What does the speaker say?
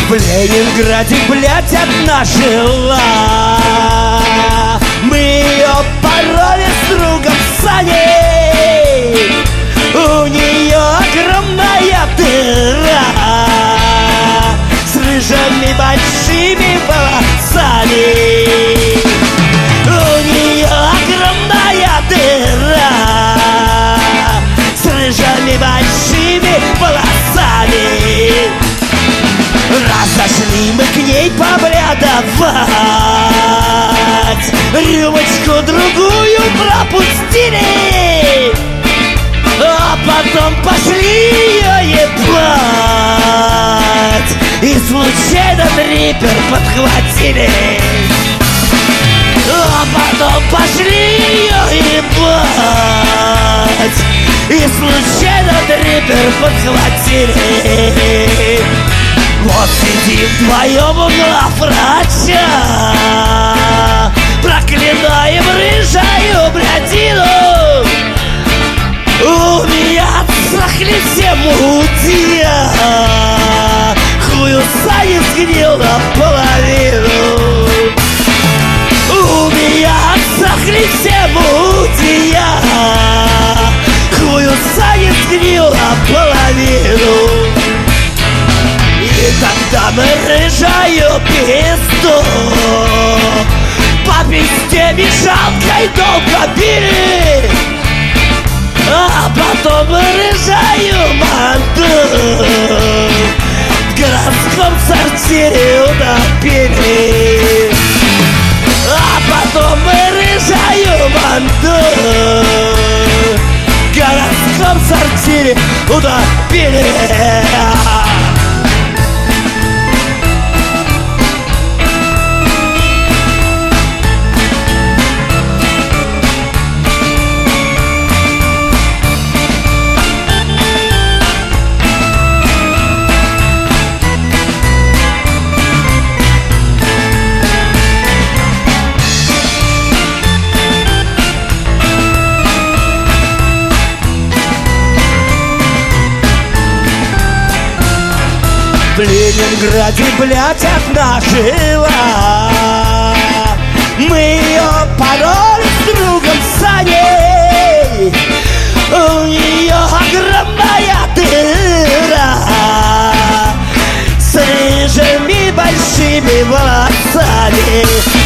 В Ленинграде, блядь, одна жила. Мы ее пороли с другом Саней. У нее огромная дыра с рыжими большими волосами. У нее огромная дыра с рыжими большими волосами. Разошли мы к ней поглядывать, рюмочку другую пропустили, а потом пошли ее ебать, и случайно трипер подхватили. А потом пошли ее ебать, и случайно трипер подхватили. Вот сидим вдвоем у главврача, проклинаем рыжую блядину. У меня отсохли все мутья, хую Сани сгнил наполовину. У меня отсохли все мутья, хую Сани сгнил наполовину. И тогда мы рыжаю пизду по пизде мешалкой долго били, а потом мы рыжаю манду в городском сортире утопили. А потом мы рыжаю манду в городском сортире утопили. В Ленинграде, блядь, одна жила. Мы ее пороли с другом Саней. У нее огромная дыра с рыжими большими волосами.